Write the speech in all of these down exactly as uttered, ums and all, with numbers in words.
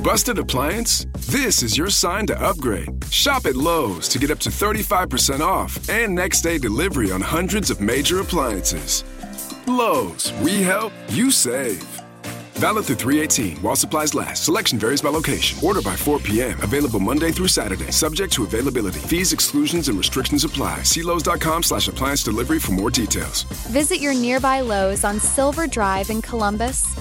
Busted appliance? This is your sign to upgrade. Shop at Lowe's to get up to thirty-five percent off and next day delivery on hundreds of major appliances. Lowe's, we help, you save. Valid through three eighteen while supplies last. Selection varies by location. Order by four p.m. Available Monday through Saturday. Subject to availability. Fees, exclusions, and restrictions apply. See Lowe's.com slash appliance delivery for more details. Visit your nearby Lowe's on Silver Drive in Columbus.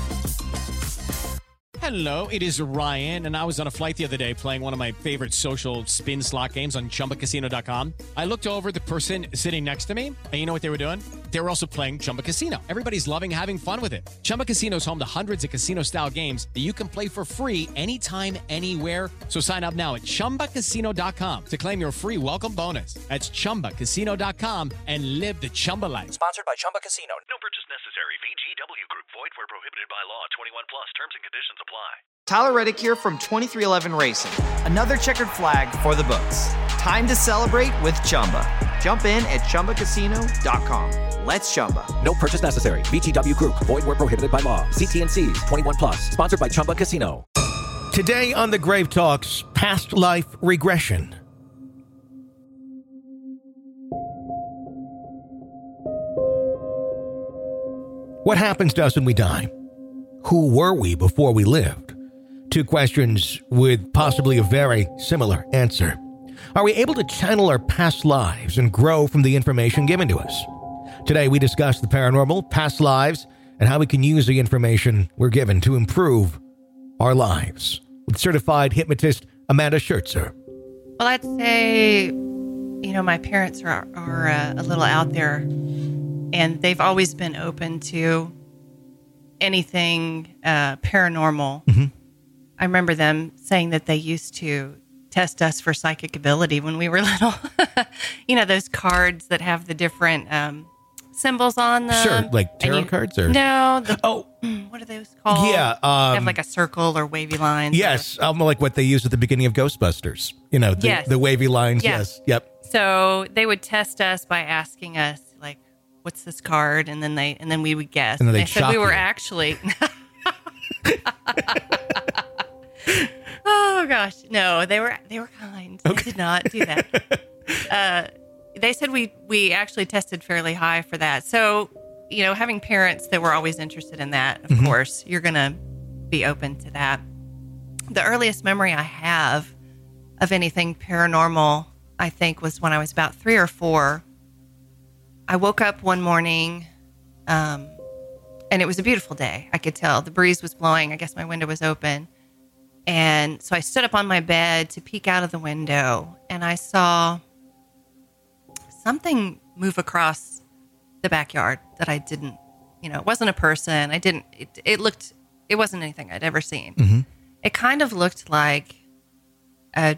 Hello, it is Ryan, and I was on a flight the other day playing one of my favorite social spin slot games on Chumba Casino dot com. I looked over at the person sitting next to me, and you know what they were doing? They were also playing Chumba Casino. Everybody's loving having fun with it. Chumba Casino is home to hundreds of casino-style games that you can play for free anytime, anywhere. So sign up now at Chumba Casino dot com to claim your free welcome bonus. That's Chumba Casino dot com and live the Chumba life. Sponsored by Chumba Casino. No purchase necessary. V G W Group. Void where prohibited by law. twenty-one plus. Terms and conditions apply. Tyler Reddick here from twenty-three eleven Racing. Another checkered flag for the books. Time to celebrate with Chumba. Jump in at Chumba Casino dot com. Let's Chumba. No purchase necessary. V G W Group. Void where prohibited by law. See T and C's. twenty-one plus. Sponsored by Chumba Casino. Today on the Grave Talks, past life regression. What happens to us when we die? Who were we before we lived? Two questions with possibly a very similar answer. Are we able to channel our past lives and grow from the information given to us? Today, we discuss the paranormal, past lives, and how we can use the information we're given to improve our lives. With certified hypnotist Amanda Schertzer. Well, I'd say, you know, my parents are, are uh, a little out there, and they've always been open to anything uh, paranormal. Mm-hmm. I remember them saying that they used to test us for psychic ability when we were little. You know, those cards that have the different um, symbols on them. Sure, like tarot you, cards? Or No. The, oh. What are those called? Yeah. Um, they have like a circle or wavy lines. Yes, or, um, like what they used at the beginning of Ghostbusters. You know, the, yes. the wavy lines. Yes. yes. Yep. So they would test us by asking us, like, what's this card? And then they and then we would guess. And then they they'd said we shock were you. actually... Oh gosh, no, they were they were kind. They Okay. did not do that. uh, they said we we actually tested fairly high for that. So, you know, having parents that were always interested in that, of mm-hmm. course, you're gonna be open to that. The earliest memory I have of anything paranormal, I think, was when I was about three or four. I woke up one morning, um, and it was a beautiful day. I could tell the breeze was blowing. I guess my window was open. And so I stood up on my bed to peek out of the window, and I saw something move across the backyard that I didn't, you know, it wasn't a person. I didn't, it, it looked, it wasn't anything I'd ever seen. Mm-hmm. It kind of looked like a,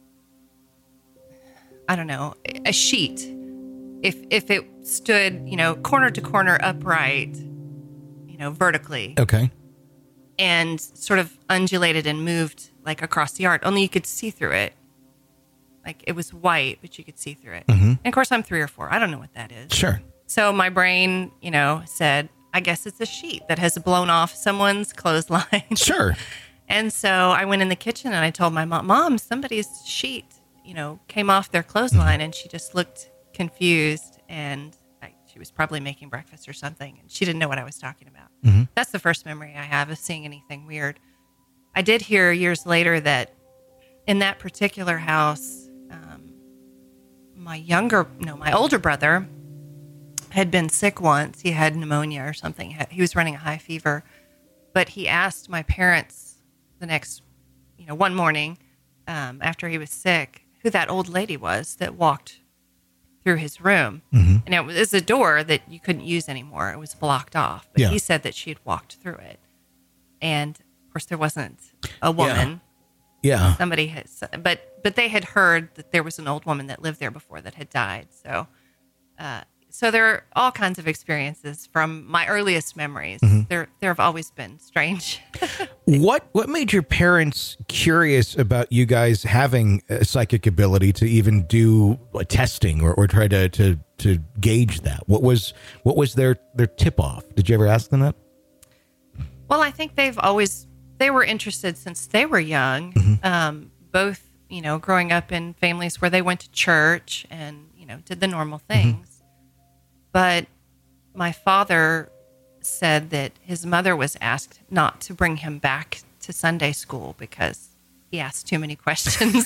I don't know, a sheet. If, if it stood, you know, corner to corner upright, you know, vertically. Okay. And sort of undulated and moved like across the yard. Only you could see through it. Like it was white, but you could see through it. Mm-hmm. And of course, I'm three or four. I don't know what that is. Sure. So my brain, you know, said, I guess it's a sheet that has blown off someone's clothesline. Sure. And so I went in the kitchen and I told my mom, Mom, somebody's sheet, you know, came off their clothesline. Mm-hmm. And she just looked confused, and I, she was probably making breakfast or something, and she didn't know what I was talking about. Mm-hmm. That's the first memory I have of seeing anything weird. I did hear years later that in that particular house, um, my younger, no, my older brother had been sick once. He had pneumonia or something. He was running a high fever, but he asked my parents the next, you know, one morning um, after he was sick, who that old lady was that walked through his room. Mm-hmm. And it was a door that you couldn't use anymore. It was blocked off. But yeah. he said that she had walked through it. And of course there wasn't a woman. Yeah. yeah. Somebody has, but, but they had heard that there was an old woman that lived there before that had died. So, uh, so there are all kinds of experiences from my earliest memories. Mm-hmm. There, there have always been strange. What, what made your parents curious about you guys having a psychic ability to even do a testing or, or try to, to, to gauge that? What was, what was their, their tip off? Did you ever ask them that? Well, I think they've always, they were interested since they were young. Mm-hmm. Um, both, you know, growing up in families where they went to church and, you know, did the normal things. Mm-hmm. But my father said that his mother was asked not to bring him back to Sunday school because he asked too many questions.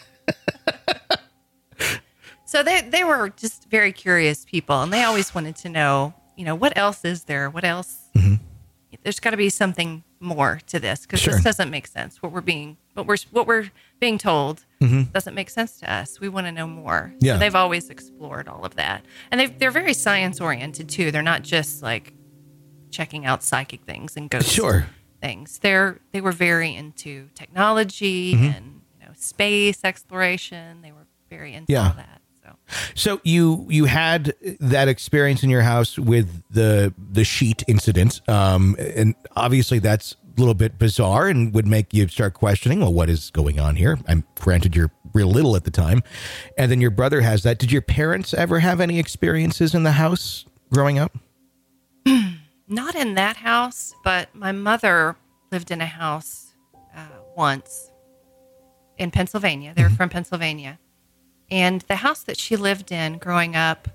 So they they were just very curious people, and they always wanted to know, you know, what else is there? What else? Mm-hmm. There's got to be something more to this because Sure. this doesn't make sense. What we're being what we're what we're being told mm-hmm. doesn't make sense to us. We want to know more. Yeah. So they've always explored all of that, and they they're very science oriented too. They're not just like checking out psychic things and ghost Sure. things. They're they were very into technology Mm-hmm. and you know space exploration. They were very into Yeah. all that. So So you you had that experience in your house with the the sheet incident, um, and obviously that's a little bit bizarre and would make you start questioning, well, what is going on here? I'm granted you're real little at the time, and then your brother has that. Did your parents ever have any experiences in the house growing up? not in that house, but my mother lived in a house uh, once in Pennsylvania. They're mm-hmm. from Pennsylvania. And the house that she lived in growing up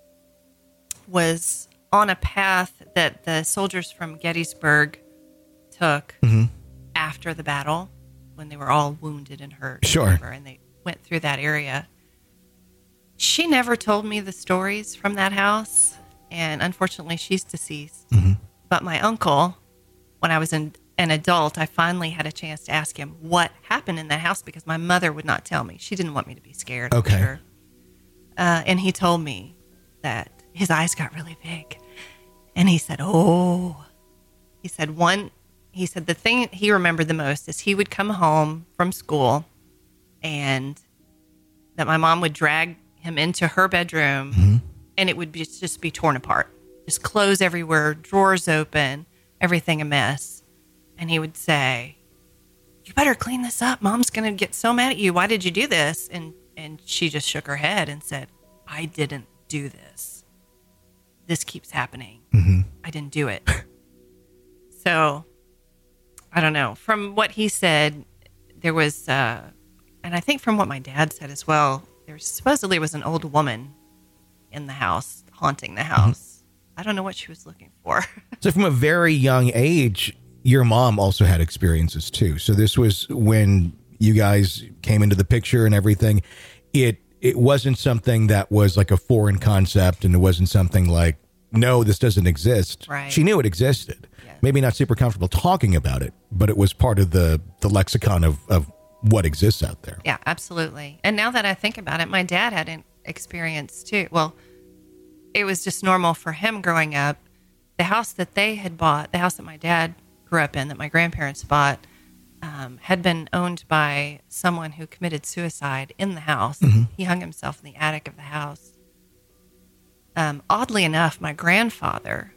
was on a path that the soldiers from Gettysburg took Mm-hmm. after the battle when they were all wounded and hurt. Sure. Whatever, and they went through that area. She never told me the stories from that house. And unfortunately, she's deceased. Mm-hmm. But my uncle, when I was an, an adult, I finally had a chance to ask him what happened in that house because my mother would not tell me. She didn't want me to be scared. I'm Okay. sure. Uh, and he told me that his eyes got really big. And he said, oh, he said, one, he said the thing he remembered the most is he would come home from school and that my mom would drag him into her bedroom mm-hmm. and it would be, just be torn apart. Just clothes everywhere, drawers open, everything a mess. And he would say, you better clean this up. Mom's going to get so mad at you. Why did you do this? And and she just shook her head and said, I didn't do this. This keeps happening. Mm-hmm. I didn't do it. So, I don't know. From what he said, there was, uh, and I think from what my dad said as well, there supposedly was an old woman in the house, haunting the house. Mm-hmm. I don't know what she was looking for. So from a very young age, your mom also had experiences too. So this was when you guys came into the picture and everything. It it wasn't something that was like a foreign concept, and it wasn't something like, no, this doesn't exist. Right. She knew it existed. Yes. Maybe not super comfortable talking about it, but it was part of the, the lexicon of, of what exists out there. Yeah, absolutely. And now that I think about it, my dad had an experience too. Well, it was just normal for him growing up. The house that they had bought, the house that my dad grew up in, that my grandparents bought, um, had been owned by someone who committed suicide in the house. Mm-hmm. He hung himself in the attic of the house. Um, oddly enough, my grandfather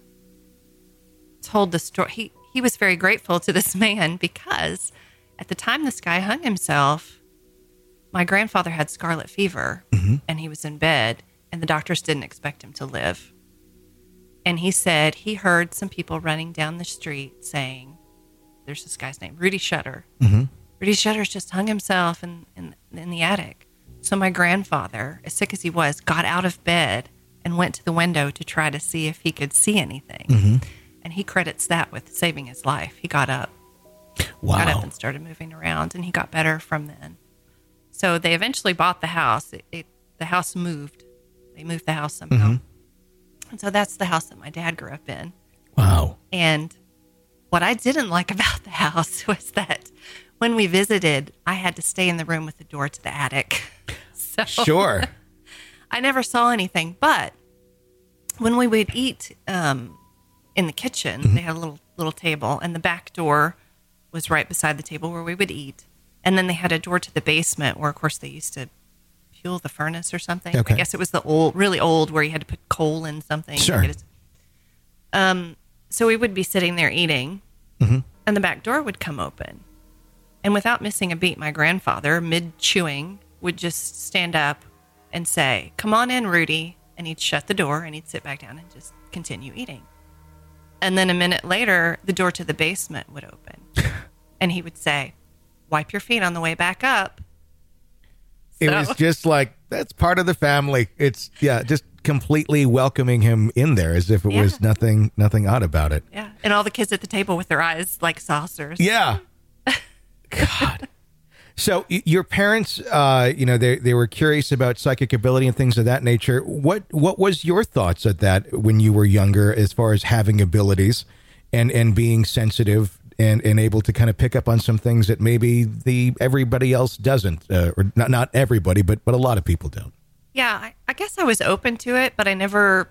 told the story. He, he was very grateful to this man because at the time this guy hung himself, my grandfather had scarlet fever mm-hmm. and he was in bed and the doctors didn't expect him to live. And he said he heard some people running down the street saying, there's this guy's name, Rudy Shutter. Mm-hmm. Rudy Shutter's just hung himself in, in, in the attic. So my grandfather, as sick as he was, got out of bed and went to the window to try to see if he could see anything. Mm-hmm. And he credits that with saving his life. He got up. Wow. Got up and started moving around, and he got better from then. So they eventually bought the house. It, it, the house moved. They moved the house somehow. Mm-hmm. And so that's the house that my dad grew up in. Wow. And what I didn't like about the house was that when we visited, I had to stay in the room with the door to the attic. So sure. I never saw anything. But when we would eat um, in the kitchen, mm-hmm. they had a little little table, and the back door was right beside the table where we would eat. And then they had a door to the basement where, of course, they used to fuel the furnace or something. Okay. I guess it was the old, really old, where you had to put coal in something. Sure. Um, so we would be sitting there eating, mm-hmm. and the back door would come open. And without missing a beat, my grandfather, mid-chewing, would just stand up and say, come on in, Rudy. And he'd shut the door, and he'd sit back down and just continue eating. And then a minute later, the door to the basement would open. And he would say, wipe your feet on the way back up. It So- was just like, that's part of the family. It's, yeah, just completely welcoming him in there as if it Yeah. was nothing, nothing odd about it. Yeah. And all the kids at the table with their eyes like saucers. Yeah. God. So y- your parents, uh, you know, they they were curious about psychic ability and things of that nature. What what was your thoughts at that when you were younger, as far as having abilities and and being sensitive and, and able to kind of pick up on some things that maybe the everybody else doesn't, uh, or not not everybody, but but a lot of people don't. Yeah, I, I guess I was open to it, but I never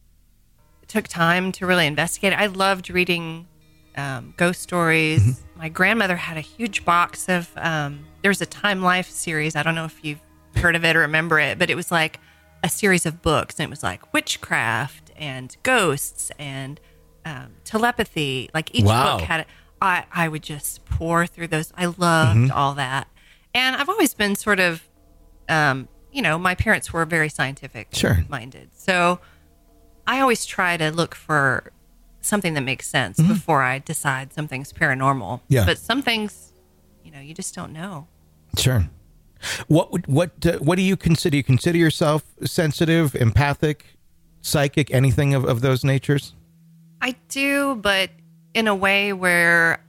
took time to really investigate it. I loved reading um, ghost stories. Mm-hmm. My grandmother had a huge box of, um, there's a Time Life series. I don't know if you've heard of it or remember it, but it was like a series of books. And it was like witchcraft and ghosts and um, telepathy. Like each Wow. book had, I, I would just pour through those. I loved Mm-hmm. all that. And I've always been sort of, um, you know, my parents were very scientific Sure. minded. So I always try to look for something that makes sense before I decide something's paranormal. Yeah. But some things, you know, you just don't know. Sure. What would what uh, what do you consider? You consider yourself sensitive, empathic, psychic, anything of, of those natures? I do, but in a way where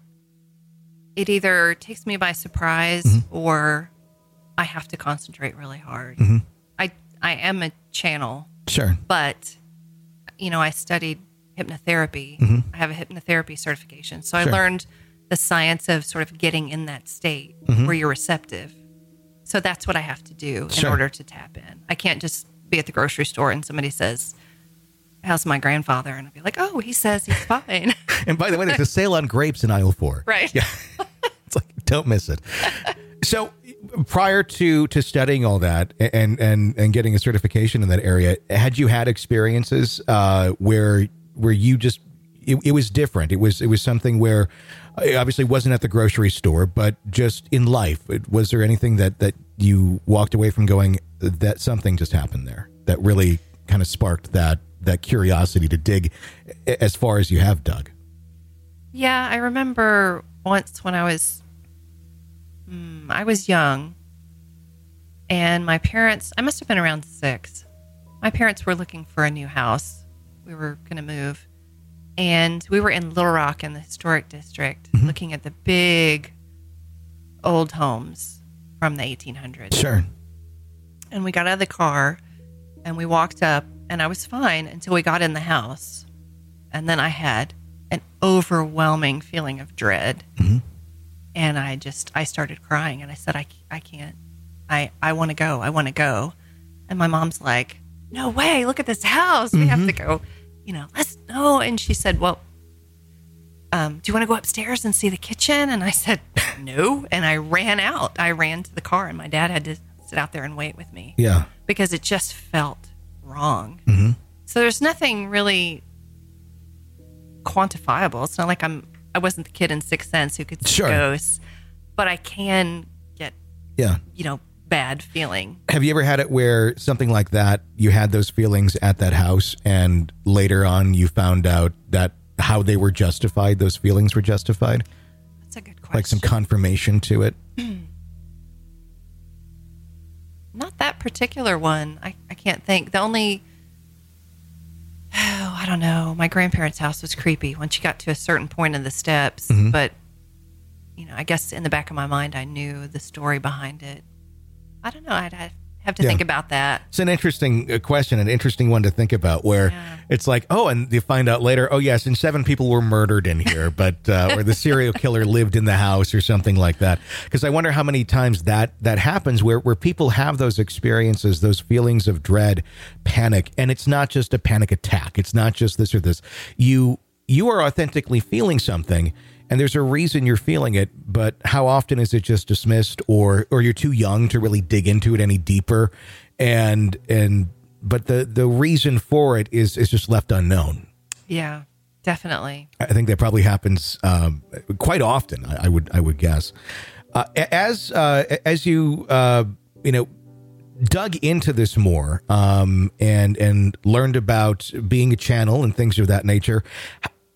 it either takes me by surprise or I have to concentrate really hard. I I am a channel, Sure. but you know, I studied hypnotherapy. I have a hypnotherapy certification. So Sure. I learned the science of sort of getting in that state where you're receptive. So that's what I have to do in Sure. order to tap in. I can't just be at the grocery store and somebody says, how's my grandfather? And I'll be like, oh, he says he's fine. And by the way, there's a sale on grapes in aisle four. Right. Yeah. It's like, don't miss it. So prior to to studying all that and and and getting a certification in that area, had you had experiences uh, where where you just it, it was different? It was it was something where it obviously wasn't at the grocery store, but just in life. It, was there anything that that you walked away from going, that something just happened there that really kind of sparked that that curiosity to dig as far as you have dug? Yeah, I remember once when I was, mm, I was young, and my parents, I must have been around six. My parents were looking for a new house. We were going to move, and we were in Little Rock in the historic district, looking at the big old homes from the eighteen hundreds. Sure. And we got out of the car, and we walked up, and I was fine until we got in the house, and then I had an overwhelming feeling of dread. Mm-hmm. And I just, I started crying and I said, I, I can't, I, I want to go. I want to go. And my mom's like, no way. Look at this house. We have to go, you know, let's no. And she said, well, um, do you want to go upstairs and see the kitchen? And I said, no. And I ran out. I ran to the car and my dad had to sit out there and wait with me Yeah. because it just felt wrong. Mm-hmm. So there's nothing really quantifiable. It's not like I'm I wasn't the kid in Sixth Sense who could see Sure. ghosts, but I can get, Yeah. you know, bad feeling. Have you ever had it where something like that, you had those feelings at that house and later on you found out that how they were justified, those feelings were justified? That's a good question. Like some confirmation to it? Not that particular one. I, I can't think. The only, oh, I don't know. My grandparents' house was creepy once you got to a certain point in the steps. Mm-hmm. But, you know, I guess in the back of my mind, I knew the story behind it. I don't know. I'd, I'd have to Yeah. think about that. It's an interesting uh, question, an interesting one to think about where Yeah. it's like, oh, and you find out later, oh, yes, and seven people were murdered in here, but, uh, or the serial killer lived in the house or something like that. Because I wonder how many times that, that happens where, where people have those experiences, those feelings of dread, panic, and it's not just a panic attack. It's not just this or this. You, you are authentically feeling something, and there's a reason you're feeling it, but how often is it just dismissed, or or you're too young to really dig into it any deeper, and and but the the reason for it is is just left unknown. Yeah, definitely. I think that probably happens um, quite often. I, I would I would guess. Uh, as uh, as you uh, you know dug into this more um, and and learned about being a channel and things of that nature.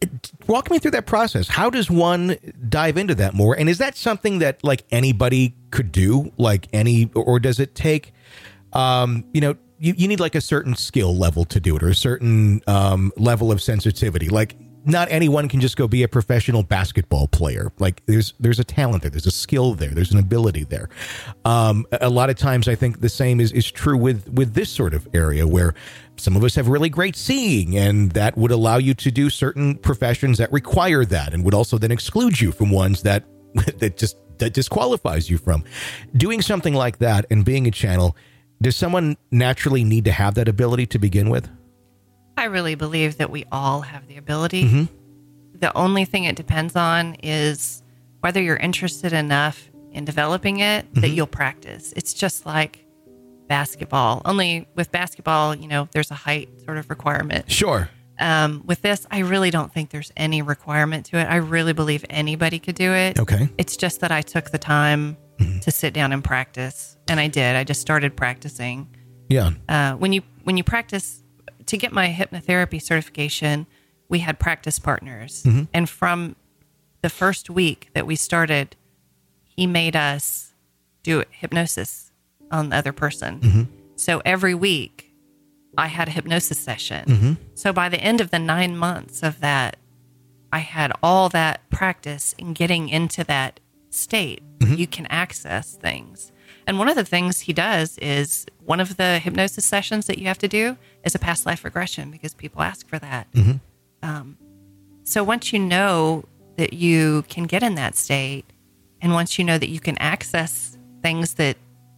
Walk me through that process. How does one dive into that more? And is that something that like anybody could do? Like any, or does it take, um, you know, you, you need like a certain skill level to do it, or a certain um, level of sensitivity. Like not anyone can just go be a professional basketball player. Like there's there's a talent there, there's a skill there, there's an ability there. Um, a lot of times, I think the same is is true with with this sort of area where some of us have really great seeing, and that would allow you to do certain professions that require that, and would also then exclude you from ones that that just that disqualifies you from doing something like that. And being a channel, does someone naturally need to have that ability to begin with? I really believe that we all have the ability. Mm-hmm. The only thing it depends on is whether you're interested enough in developing it that Mm-hmm. you'll practice. It's just like basketball. Only with basketball, you know, there's a height sort of requirement. Sure. Um, with this, I really don't think there's any requirement to it. I really believe anybody could do it. Okay. It's just that I took the time Mm-hmm. to sit down and practice, and I did. I just started practicing. Yeah. Uh, when you when you practice, to get my hypnotherapy certification, we had practice partners, Mm-hmm. and from the first week that we started, he made us do hypnosis on the other person. Mm-hmm. So every week, I had a hypnosis session. Mm-hmm. So by the end of the nine months of that, I had all that practice in getting into that state where Mm-hmm. you can access things. And one of the things he does is one of the hypnosis sessions that you have to do is a past life regression, because people ask for that. Mm-hmm. Um, so once you know that you can get in that state, and once you know that you can access things that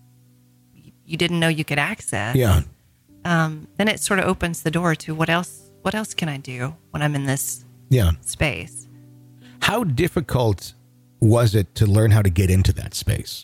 you didn't know you could access, Yeah. um, then it sort of opens the door to what else, what else can I do when I'm in this Yeah. space? How difficult was it to learn how to get into that space?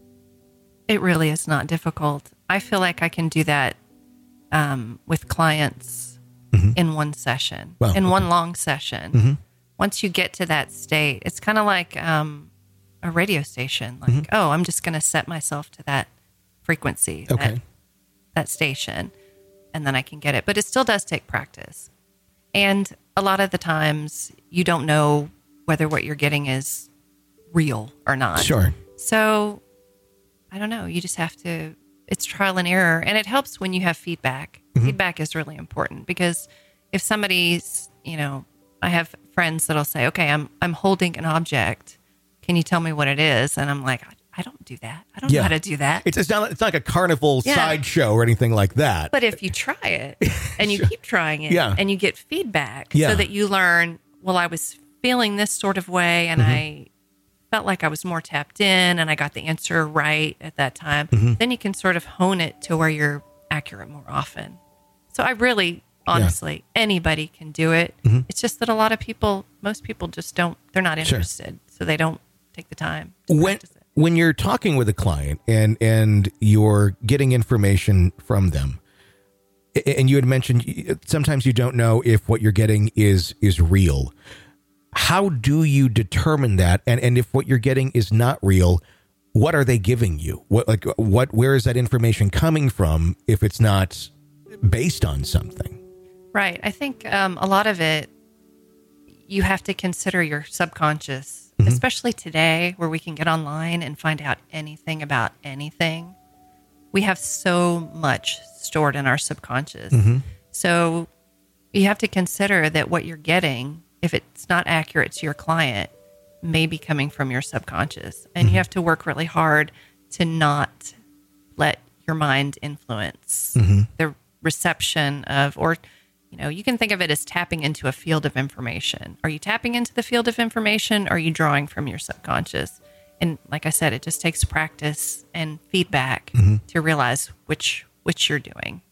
It really is not difficult. I feel like I can do that um, with clients Mm-hmm. in one session, Wow, in okay. one long session. Mm-hmm. Once you get to that state, it's kind of like um, a radio station. Like, Mm-hmm. oh, I'm just going to set myself to that frequency, Okay. that, that station, and then I can get it. But it still does take practice. And a lot of the times you don't know whether what you're getting is real or not. Sure. So I don't know. You just have to, it's trial and error. And it helps when you have feedback. Mm-hmm. Feedback is really important, because if somebody's, you know, I have friends that'll say, okay, I'm, I'm holding an object. Can you tell me what it is? And I'm like, I, I don't do that. I don't Yeah. know how to do that. It's, it's not it's not like a carnival Yeah. sideshow or anything like that. But if you try it and you keep trying it, Yeah. and you get feedback, Yeah. so that you learn, well, I was feeling this sort of way, and Mm-hmm. I felt like I was more tapped in, and I got the answer right at that time, Mm-hmm. then you can sort of hone it to where you're accurate more often. So I really, honestly, anybody can do it. Mm-hmm. It's just that a lot of people, most people just don't, they're not Sure. interested. So they don't take the time to when practice it. when you're talking with a client and and you're getting information from them, a- and you had mentioned sometimes you don't know if what you're getting is is real. How do you determine that? And and if what you're getting is not real, what are they giving you? What like what where is that information coming from if it's not based on something? Right. I think um, a lot of it, you have to consider your subconscious, Mm-hmm. especially today where we can get online and find out anything about anything. We have so much stored in our subconscious. Mm-hmm. So you have to consider that what you're getting, if it's not accurate to your client, may be coming from your subconscious. And Mm-hmm. you have to work really hard to not let your mind influence Mm-hmm. the reception of, or, you know, you can think of it as tapping into a field of information. Are you tapping into the field of information? Or are you drawing from your subconscious? And like I said, it just takes practice and feedback Mm-hmm. to realize which which you're doing.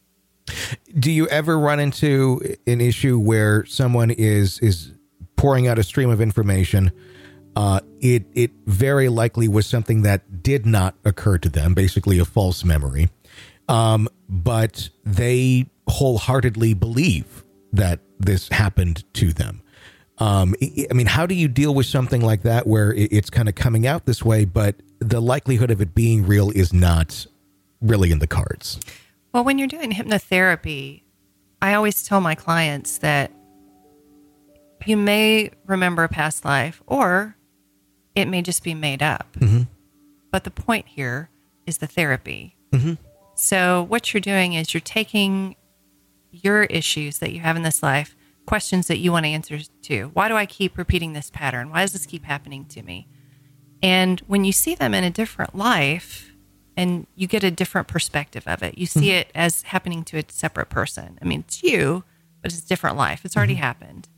Do you ever run into an issue where someone is is pouring out a stream of information? Uh, it it very likely was something that did not occur to them, basically a false memory, um, but they wholeheartedly believe that this happened to them. Um, I I mean, how do you deal with something like that where it- it's kind of coming out this way, but the likelihood of it being real is not really in the cards? Well, when you're doing hypnotherapy, I always tell my clients that you may remember a past life, or it may just be made up. Mm-hmm. But the point here is the therapy. Mm-hmm. So what you're doing is you're taking your issues that you have in this life, questions that you want answers to. Why do I keep repeating this pattern? Why does this keep happening to me? And when you see them in a different life and you get a different perspective of it, you see mm-hmm. it as happening to a separate person. I mean, it's you, but it's a different life. It's already mm-hmm. happened.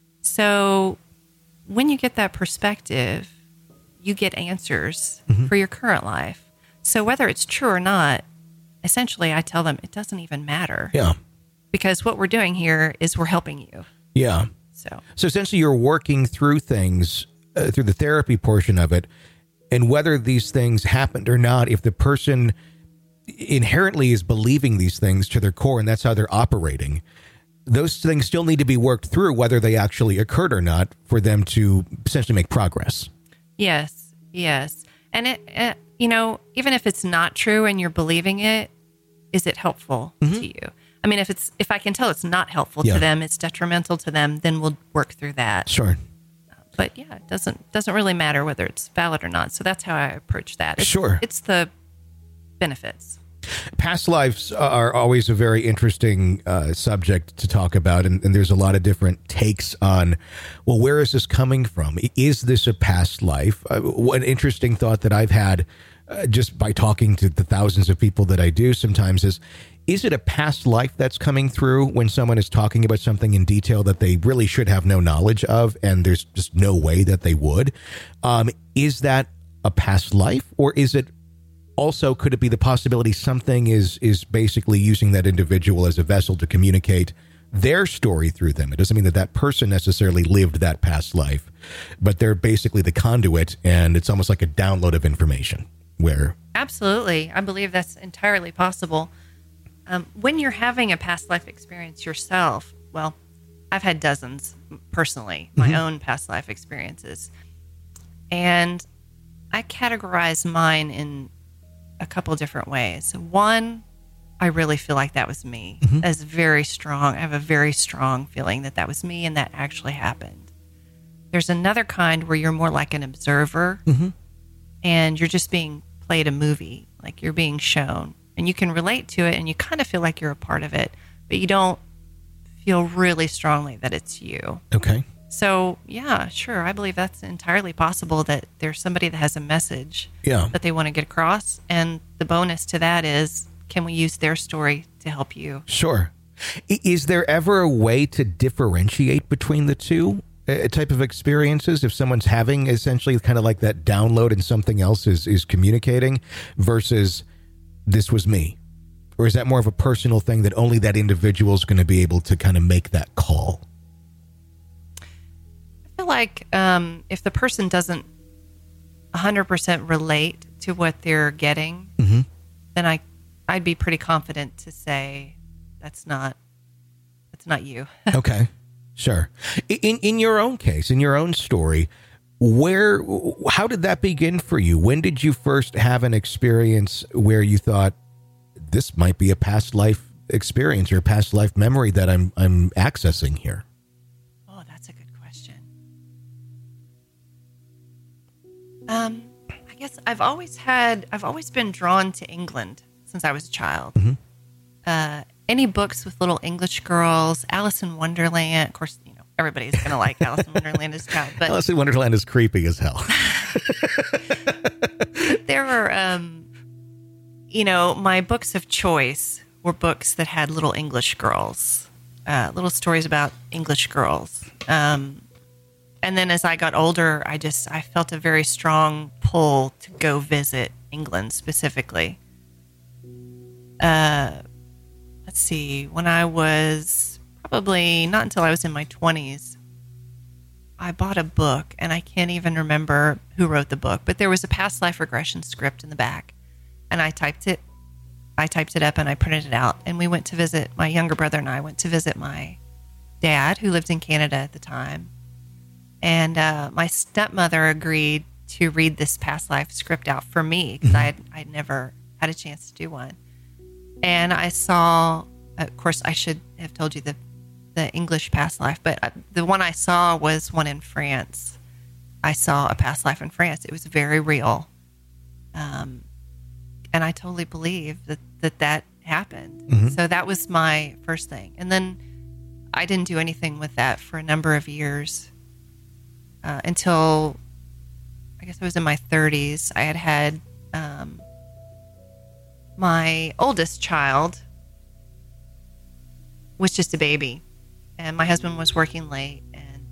So when you get that perspective, you get answers mm-hmm. for your current life. So whether it's true or not, essentially I tell them it doesn't even matter. Yeah. Because what we're doing here is we're helping you. Yeah. So, so essentially you're working through things uh, through the therapy portion of it. And whether these things happened or not, if the person inherently is believing these things to their core and that's how they're operating, those things still need to be worked through, whether they actually occurred or not, for them to essentially make progress. Yes, yes. And, it, it you know, even if it's not true and you're believing it, is it helpful mm-hmm. to you? I mean, if it's if I can tell it's not helpful yeah. to them, it's detrimental to them, then we'll work through that. Sure. But yeah, it doesn't doesn't really matter whether it's valid or not. So that's how I approach that. It's, sure. It's the benefits. Past lives are always a very interesting uh, subject to talk about, and, and there's a lot of different takes on, well, where is this coming from? Is this a past life? Uh, one interesting thought that I've had uh, just by talking to the thousands of people that I do sometimes is, is it a past life that's coming through when someone is talking about something in detail that they really should have no knowledge of, and there's just no way that they would? Um, is that a past life, or is it also, could it be the possibility something is is basically using that individual as a vessel to communicate their story through them? It doesn't mean that that person necessarily lived that past life, but they're basically the conduit, and it's almost like a download of information where... Absolutely. I believe that's entirely possible. Um, when you're having a past life experience yourself, well, I've had dozens personally, my mm-hmm. own past life experiences. And I categorize mine in a couple different ways. One, I really feel like that was me. Mm-hmm. That's very strong. I have a very strong feeling that that was me and that actually happened. There's another kind where you're more like an observer mm-hmm. and you're just being played a movie, like you're being shown, and you can relate to it and you kind of feel like you're a part of it, but you don't feel really strongly that it's you. Okay. So, yeah, sure. I believe that's entirely possible, that there's somebody that has a message yeah. that they want to get across. And the bonus to that is, can we use their story to help you? Sure. Is there ever a way to differentiate between the two uh, type of experiences? If someone's having essentially kind of like that download and something else is, is communicating versus this was me? Or is that more of a personal thing that only that individual is going to be able to kind of make that call? I feel like um, if the person doesn't one hundred percent relate to what they're getting, mm-hmm. then I, I'd be pretty confident to say that's not that's not you. Okay, sure. In in your own case, in your own story, where how did that begin for you? When did you first have an experience where you thought this might be a past life experience or a past life memory that I'm I'm accessing here? Um, I guess I've always had, I've always been drawn to England since I was a child. Mm-hmm. Uh, any books with little English girls, Alice in Wonderland. Of course, you know, everybody's going to like Alice in Wonderland as a child. But Alice in Wonderland is creepy as hell. There were, um, you know, my books of choice were books that had little English girls, uh, little stories about English girls. Um, And then as I got older, I just, I felt a very strong pull to go visit England specifically. Uh, let's see, when I was probably, not until I was in my twenties, I bought a book, and I can't even remember who wrote the book, but there was a past life regression script in the back, and I typed it, I typed it up and I printed it out, and we went to visit, my younger brother and I went to visit my dad, who lived in Canada at the time. And uh, my stepmother agreed to read this past life script out for me because mm-hmm. I'd, I'd never had a chance to do one. And I saw, of course, I should have told you the the English past life, but the one I saw was one in France. I saw a past life in France. It was very real. Um, and I totally believe that that, that happened. Mm-hmm. So that was my first thing. And then I didn't do anything with that for a number of years uh, until I guess I was in my thirties. I had had um, my oldest child was just a baby. And my husband was working late, and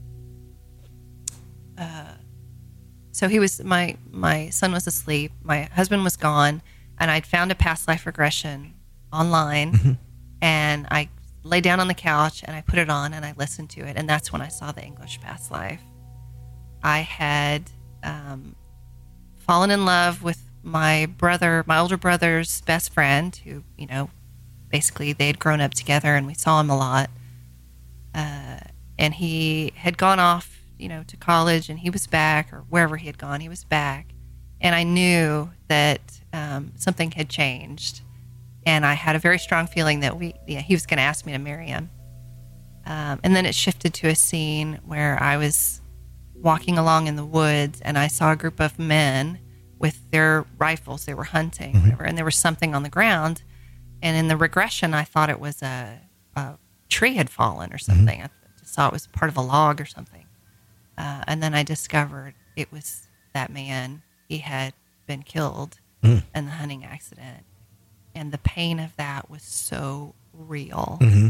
uh, so he was my my son was asleep. My husband was gone, and I'd found a past life regression online, mm-hmm. and I lay down on the couch and I put it on and I listened to it, and that's when I saw the English past life. I had um, fallen in love with my brother, my older brother's best friend, who, you know, basically they had grown up together, and we saw him a lot. Uh, and he had gone off, you know, to college, and he was back, or wherever he had gone, he was back. And I knew that um, something had changed. And I had a very strong feeling that we, yeah, he was going to ask me to marry him. Um, and then it shifted to a scene where I was walking along in the woods, and I saw a group of men with their rifles. They were hunting, mm-hmm. whatever, and there was something on the ground. And in the regression, I thought it was a, a tree had fallen or something. Mm-hmm. I just saw it was part of a log or something. Uh, and then I discovered it was that man. He had been killed mm. in the hunting accident. And the pain of that was so real. Mm-hmm.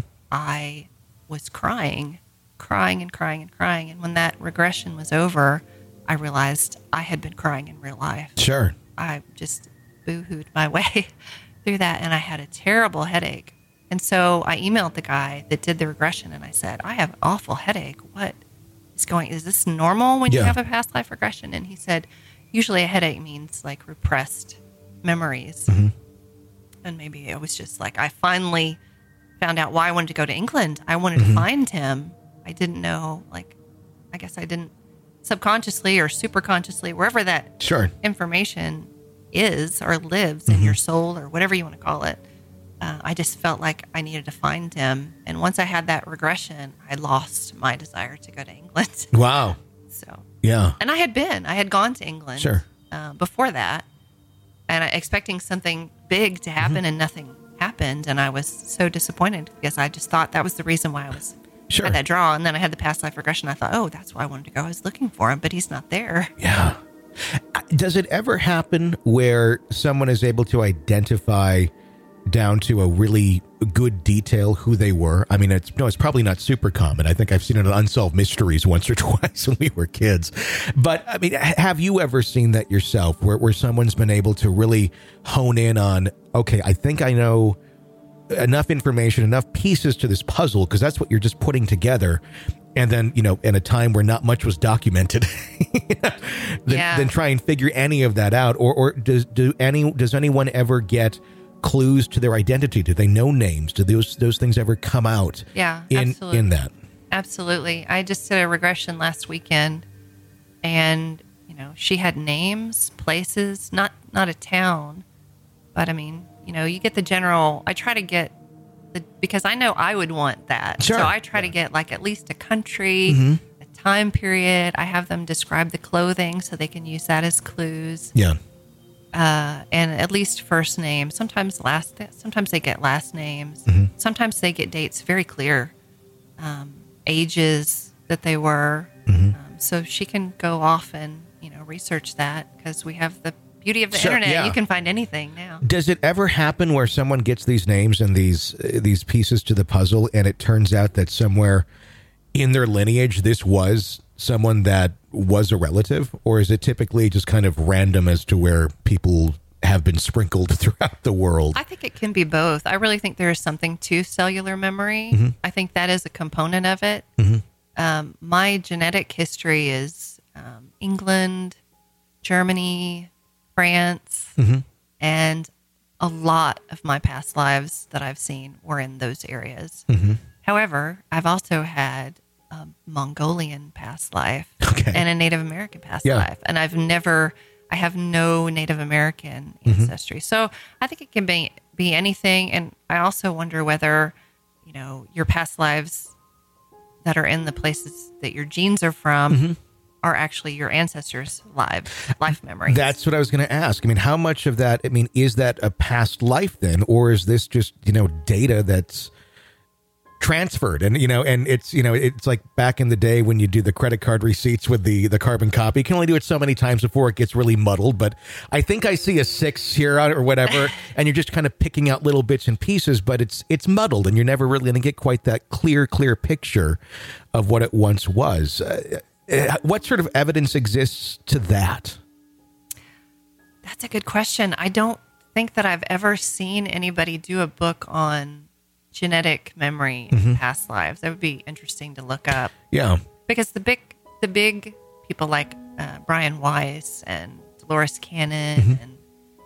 I was crying, crying and crying and crying. And when that regression was over, I realized I had been crying in real life. Sure. I just boo-hooed my way through that, and I had a terrible headache. And so I emailed the guy that did the regression, and I said, I have an awful headache. What is going, is this normal when yeah. you have a past life regression? And he said, usually a headache means like repressed memories. Mm-hmm. And maybe it was just like, I finally found out why I wanted to go to England. I wanted mm-hmm. to find him. I didn't know, like, I guess I didn't subconsciously or superconsciously, wherever that sure. information is or lives mm-hmm. in your soul or whatever you want to call it. Uh, I just felt like I needed to find him. And once I had that regression, I lost my desire to go to England. Wow. So, yeah. And I had been, I had gone to England sure. uh, before that, and I, expecting something big to happen, mm-hmm. and nothing happened. And I was so disappointed because I just thought that was the reason why I was sure. had that draw. And then I had the past life regression. I thought, oh, that's why I wanted to go. I was looking for him, but he's not there. Yeah. Does it ever happen where someone is able to identify down to a really good detail who they were? I mean, it's no, it's probably not super common. I think I've seen it on Unsolved Mysteries once or twice when we were kids. But I mean, have you ever seen that yourself, where, where someone's been able to really hone in on, okay, I think I know enough information, enough pieces to this puzzle, because that's what you're just putting together. And then, you know, in a time where not much was documented, then, yeah. then try and figure any of that out. Or, or does do any does anyone ever get clues to their identity? Do they know names? Do those those things ever come out? Yeah, in absolutely. in that? Absolutely. I just did a regression last weekend, and you know, she had names, places, not not a town, but I mean, you know, you get the general. I try to get the because I know I would want that, sure. so I try to get like at least a country, mm-hmm. a time period. I have them describe the clothing so they can use that as clues. Yeah. Uh, and at least first name. Sometimes last. Sometimes they get last names. Mm-hmm. Sometimes they get dates very clear, um, ages that they were. Mm-hmm. Um, so she can go off and you know research that because we have the beauty of the Sure, internet. yeah. You can find anything now. Does it ever happen where someone gets these names and these uh, these pieces to the puzzle, and it turns out that somewhere in their lineage this was someone that was a relative, or is it typically just kind of random as to where people have been sprinkled throughout the world? I think it can be both. I really think there is something to cellular memory. Mm-hmm. I think that is a component of it. Mm-hmm. Um, my genetic history is um, England, Germany, France, Mm-hmm. and a lot of my past lives that I've seen were in those areas. Mm-hmm. However, I've also had a Mongolian past life Okay. and a Native American past Yeah. life. And I've never, I have no Native American Mm-hmm. ancestry. So I think it can be, be anything. And I also wonder whether, you know, your past lives that are in the places that your genes are from mm-hmm. are actually your ancestors' live life memories. That's what I was going to ask. I mean, how much of that, I mean, is that a past life then, or is this just, you know, data that's transferred? And, you know, and it's, you know, it's like back in the day when you do the credit card receipts with the, the carbon copy. You can only do it so many times before it gets really muddled. But I think I see a six here or whatever, and you're just kind of picking out little bits and pieces, but it's, it's muddled and you're never really going to get quite that clear, clear picture of what it once was. Uh, what sort of evidence exists to that? That's a good question. I don't think that I've ever seen anybody do a book on genetic memory mm-hmm. in past lives. That would be interesting to look up. Yeah. Because the big the big people like uh, Brian Weiss and Dolores Cannon mm-hmm. and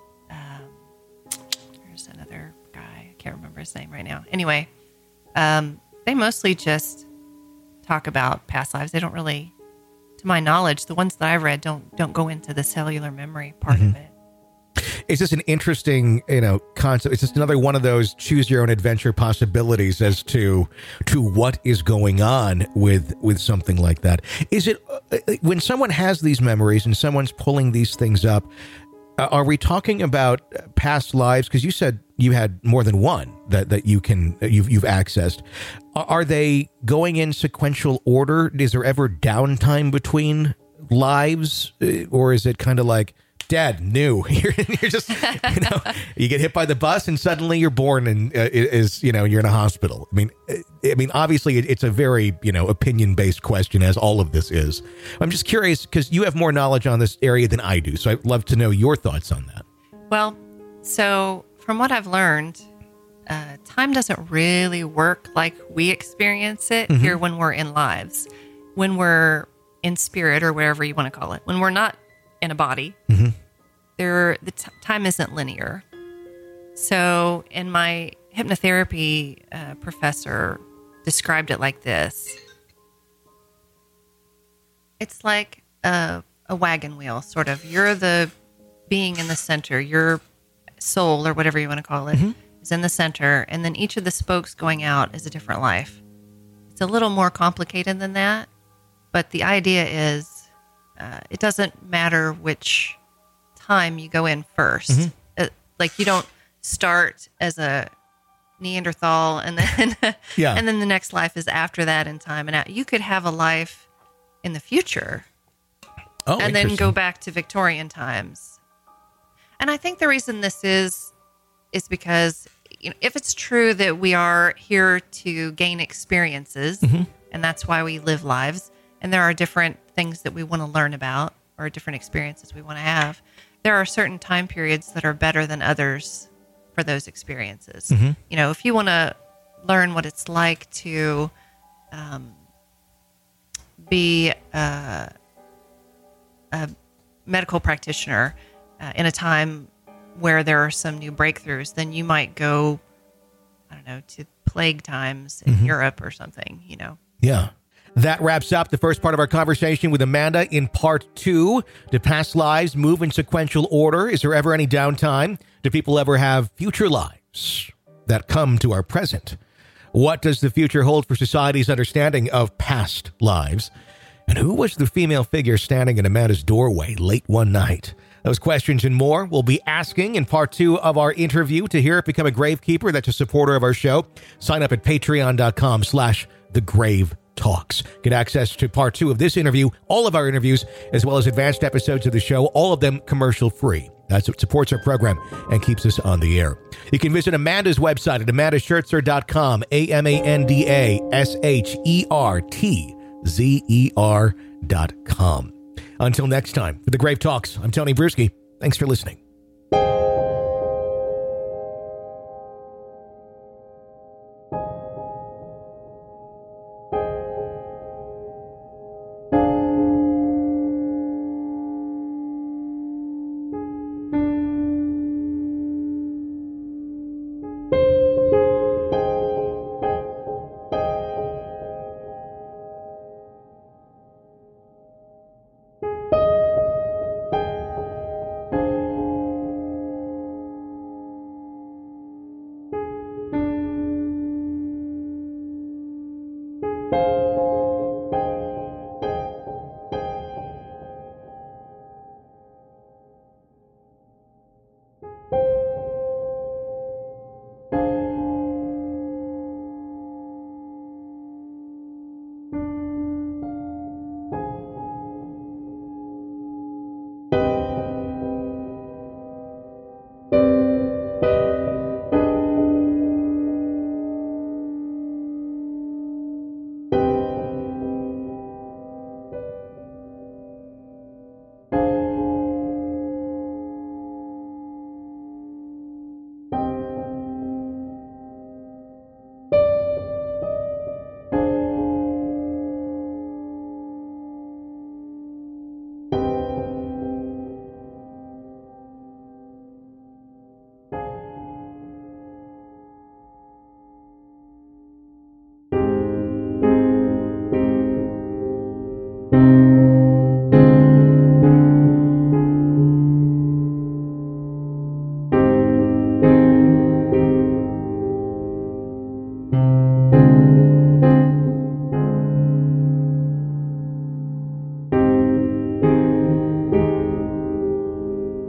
um, there's another guy, I can't remember his name right now. Anyway, um, they mostly just talk about past lives. They don't really, to my knowledge, the ones that I've read don't don't go into the cellular memory part mm-hmm. of it. It's just an interesting, you know, concept. It's just another one of those choose your own adventure possibilities as to to what is going on with with something like that. Is it uh, when someone has these memories and someone's pulling these things up? Uh, are we talking about past lives? Because you said you had more than one that, that you can you've you've accessed. Are they going in sequential order? Is there ever downtime between lives, or is it kind of like dead, new? You're, you're just, you know, you get hit by the bus and suddenly you're born and uh, is, you know, you're in a hospital. I mean, I mean, obviously it, it's a very, you know, opinion based question, as all of this is. I'm just curious because you have more knowledge on this area than I do. So I'd love to know your thoughts on that. Well, so from what I've learned, uh, time doesn't really work like we experience it mm-hmm. here when we're in lives, when we're in spirit or whatever you want to call it, when we're not in a body, mm-hmm. there the t- time isn't linear. So, in my hypnotherapy uh, professor described it like this: it's like a, a wagon wheel, sort of. You're the being in the center. Your soul, or whatever you want to call it, mm-hmm. is in the center, and then each of the spokes going out is a different life. It's a little more complicated than that, but the idea is. Uh, it doesn't matter which time you go in first. Mm-hmm. Uh, like you don't start as a Neanderthal and then yeah. and then the next life is after that in time. And out. You could have a life in the future oh, and then go back to Victorian times. And I think the reason this is is because you know, if it's true that we are here to gain experiences, mm-hmm. and that's why we live lives, and there are different things that we want to learn about or different experiences we want to have, there are certain time periods that are better than others for those experiences. Mm-hmm. You know, if you want to learn what it's like to um, be uh, a medical practitioner uh, in a time where there are some new breakthroughs, then you might go, I don't know, to plague times in mm-hmm. Europe or something, you know? Yeah. That wraps up the first part of our conversation with Amanda. In part two, do past lives move in sequential order? Is there ever any downtime? Do people ever have future lives that come to our present? What does the future hold for society's understanding of past lives? And who was the female figure standing in Amanda's doorway late one night? Those questions and more we'll be asking in part two of our interview. To hear it, become a Gravekeeper. That's a supporter of our show. Sign up at patreon.com slash the Grave Talks. Get access to part two of this interview, all of our interviews, as well as advanced episodes of the show, all of them commercial free. That's what supports our program and keeps us on the air. You can visit Amanda's website at amanda schertzer dot com, A M A N D A S H E R T Z E R dot com. Until next time, for the Grave Talks, I'm Tony Bruschi. Thanks for listening.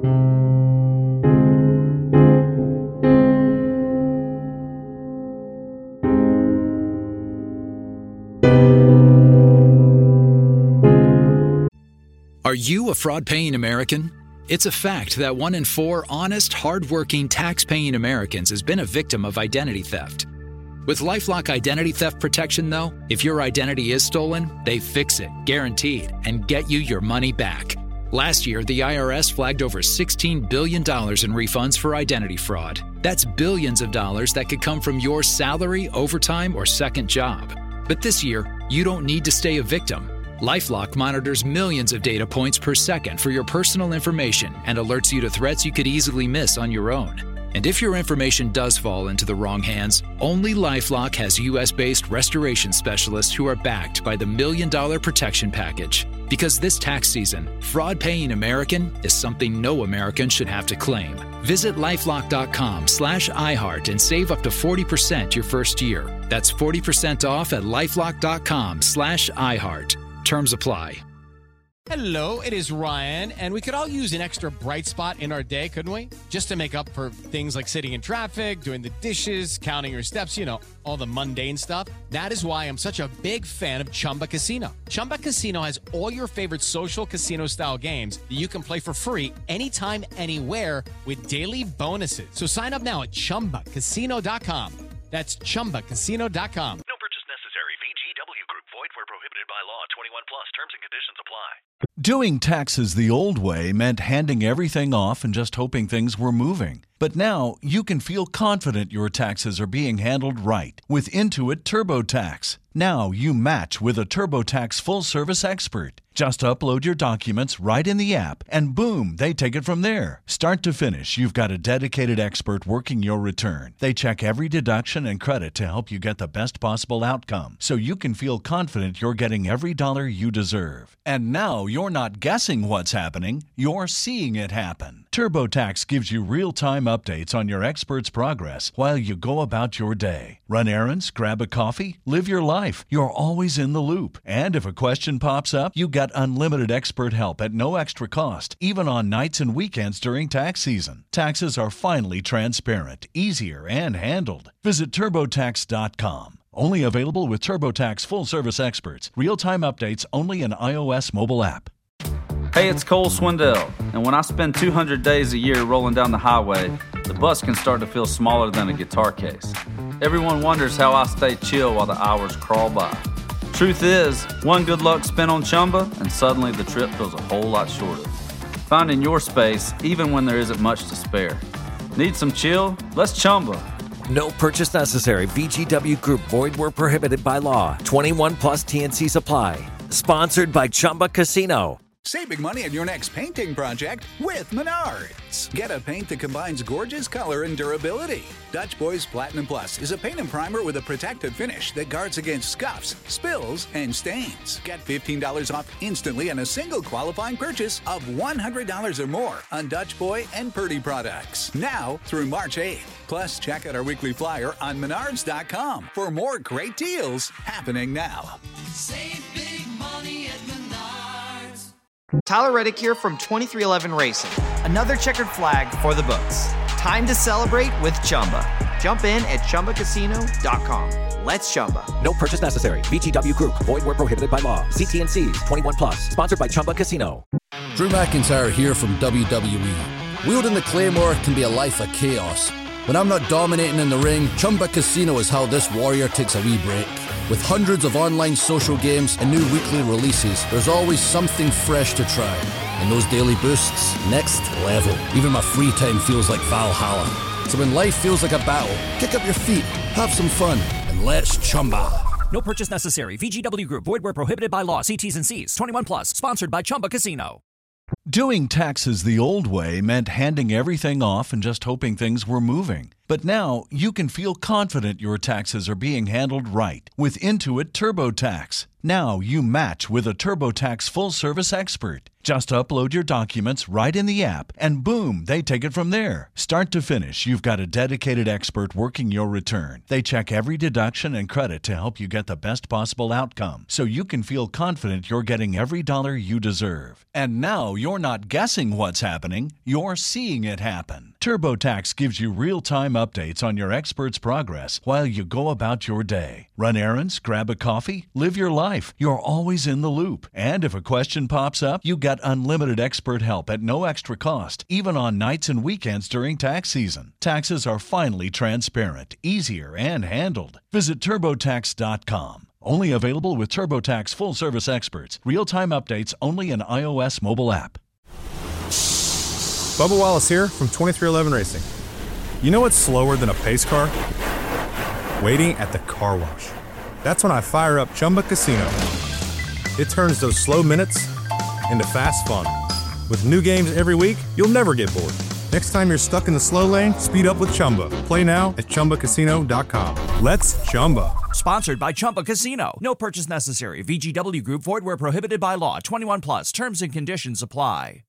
Are you a fraud-paying American? It's a fact that one in four honest, hard-working, tax-paying Americans has been a victim of identity theft. With LifeLock Identity Theft Protection, though, if your identity is stolen, they fix it, guaranteed, and get you your money back. Last year, the I R S flagged over sixteen billion dollars in refunds for identity fraud. That's billions of dollars that could come from your salary, overtime, or second job. But this year, you don't need to stay a victim. LifeLock monitors millions of data points per second for your personal information and alerts you to threats you could easily miss on your own. And if your information does fall into the wrong hands, only LifeLock has U S-based restoration specialists who are backed by the Million Dollar Protection Package. Because this tax season, fraud-paying American is something no American should have to claim. Visit LifeLock.com slash iHeart and save up to forty percent your first year. That's forty percent off at LifeLock.com slash iHeart. Terms apply. Hello, it is Ryan, and we could all use an extra bright spot in our day, couldn't we? Just to make up for things like sitting in traffic, doing the dishes, counting your steps, you know, all the mundane stuff. That is why I'm such a big fan of Chumba Casino. Chumba Casino has all your favorite social casino-style games that you can play for free anytime, anywhere with daily bonuses. So sign up now at Chumba Casino dot com. That's Chumba Casino dot com. No purchase necessary. V G W Group. Void where prohibited by law. twenty-one plus. Terms and conditions apply. Doing taxes the old way meant handing everything off and just hoping things were moving. But now you can feel confident your taxes are being handled right with Intuit TurboTax. Now you match with a TurboTax full-service expert. Just upload your documents right in the app, and boom, they take it from there. Start to finish, you've got a dedicated expert working your return. They check every deduction and credit to help you get the best possible outcome, so you can feel confident you're getting every dollar you deserve. And now you're not guessing what's happening, you're seeing it happen. TurboTax gives you real-time updates on your expert's progress while you go about your day. Run errands, grab a coffee, live your life. You're always in the loop. And if a question pops up, you get unlimited expert help at no extra cost, even on nights and weekends during tax season. Taxes are finally transparent, easier, and handled. Visit TurboTax dot com. Only available with TurboTax full-service experts. Real-time updates only in iOS mobile app. Hey, it's Cole Swindell, and when I spend two hundred days a year rolling down the highway, the bus can start to feel smaller than a guitar case. Everyone wonders how I stay chill while the hours crawl by. Truth is, one good luck spin on Chumba, and suddenly the trip feels a whole lot shorter. Finding your space, even when there isn't much to spare. Need some chill? Let's Chumba. No purchase necessary. V G W Group. Void where prohibited by law. twenty-one plus T N C supply. Sponsored by Chumba Casino. Save big money on your next painting project with Menards. Get a paint that combines gorgeous color and durability. Dutch Boys Platinum Plus is a paint and primer with a protective finish that guards against scuffs, spills, and stains. Get fifteen dollars off instantly on a single qualifying purchase of one hundred dollars or more on Dutch Boy and Purdy products. Now through March eighth. Plus, check out our weekly flyer on Menards dot com for more great deals happening now. Save big money at Menards. Tyler Reddick here from twenty-three eleven Racing. Another checkered flag for the books. Time to celebrate with Chumba. Jump in at Chumba Casino dot com. Let's Chumba. No purchase necessary. V G W Group. Void where prohibited by law. See T N Cs. twenty-one plus. Sponsored by Chumba Casino. Drew McIntyre here from W W E. Wielding the Claymore can be a life of chaos. When I'm not dominating in the ring, Chumba Casino is how this warrior takes a wee break. With hundreds of online social games and new weekly releases, there's always something fresh to try. And those daily boosts, next level. Even my free time feels like Valhalla. So when life feels like a battle, kick up your feet, have some fun, and let's Chumba. No purchase necessary. V G W Group. Void where prohibited by law. See T's and C's. twenty-one plus. Sponsored by Chumba Casino. Doing taxes the old way meant handing everything off and just hoping things were moving. But now you can feel confident your taxes are being handled right with Intuit TurboTax. Now you match with a TurboTax full-service expert. Just upload your documents right in the app, and boom, they take it from there. Start to finish, you've got a dedicated expert working your return. They check every deduction and credit to help you get the best possible outcome, so you can feel confident you're getting every dollar you deserve. And now you're not guessing what's happening, you're seeing it happen. TurboTax gives you real-time updates on your expert's progress while you go about your day. Run errands, grab a coffee, live your life. You're always in the loop. And if a question pops up, you get unlimited expert help at no extra cost, even on nights and weekends during tax season. Taxes are finally transparent, easier, and handled. Visit TurboTax dot com. Only available with TurboTax full-service experts. Real-time updates only in iOS mobile app. Bubba Wallace here from twenty-three eleven Racing. You know what's slower than a pace car? Waiting at the car wash. That's when I fire up Chumba Casino. It turns those slow minutes into fast fun. With new games every week, you'll never get bored. Next time you're stuck in the slow lane, speed up with Chumba. Play now at Chumba Casino dot com. Let's Chumba. Sponsored by Chumba Casino. No purchase necessary. V G W Group. Void where prohibited by law. twenty-one plus. Terms and conditions apply.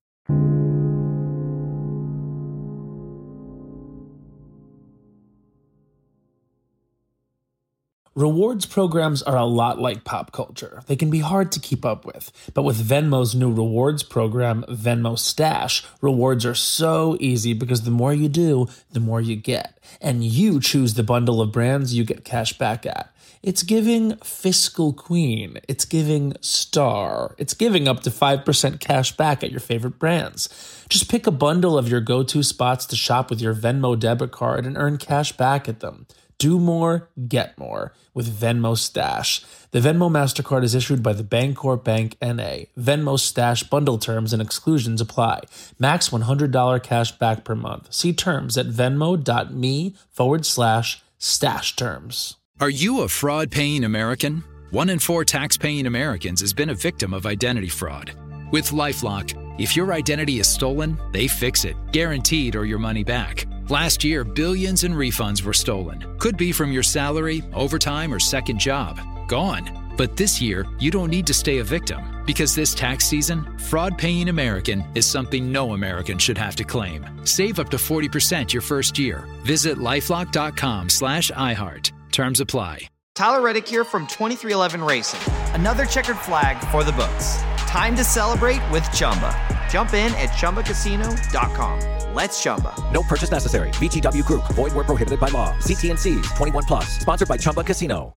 Rewards programs are a lot like pop culture. They can be hard to keep up with. But with Venmo's new rewards program, Venmo Stash, rewards are so easy because the more you do, the more you get. And you choose the bundle of brands you get cash back at. It's giving Fiscal Queen. It's giving Star. It's giving up to five percent cash back at your favorite brands. Just pick a bundle of your go-to spots to shop with your Venmo debit card and earn cash back at them. Do more, get more with Venmo Stash. The Venmo MasterCard is issued by the Bancorp Bank N A. Venmo Stash bundle terms and exclusions apply. Max one hundred dollars cash back per month. See terms at venmo.me forward slash stash terms. Are you a fraud-paying American? One in four tax-paying Americans has been a victim of identity fraud. With LifeLock, if your identity is stolen, they fix it, guaranteed or your money back. Last year, billions in refunds were stolen. Could be from your salary, overtime, or second job. Gone. But this year, you don't need to stay a victim. Because this tax season, fraud-paying American is something no American should have to claim. Save up to forty percent your first year. Visit LifeLock.com slash iHeart. Terms apply. Tyler Reddick here from twenty-three eleven Racing. Another checkered flag for the books. Time to celebrate with Chumba. Jump in at Chumba Casino dot com. Let's Chumba. No purchase necessary. V G W Group. Void where prohibited by law. See T and C's. twenty-one plus. Sponsored by Chumba Casino.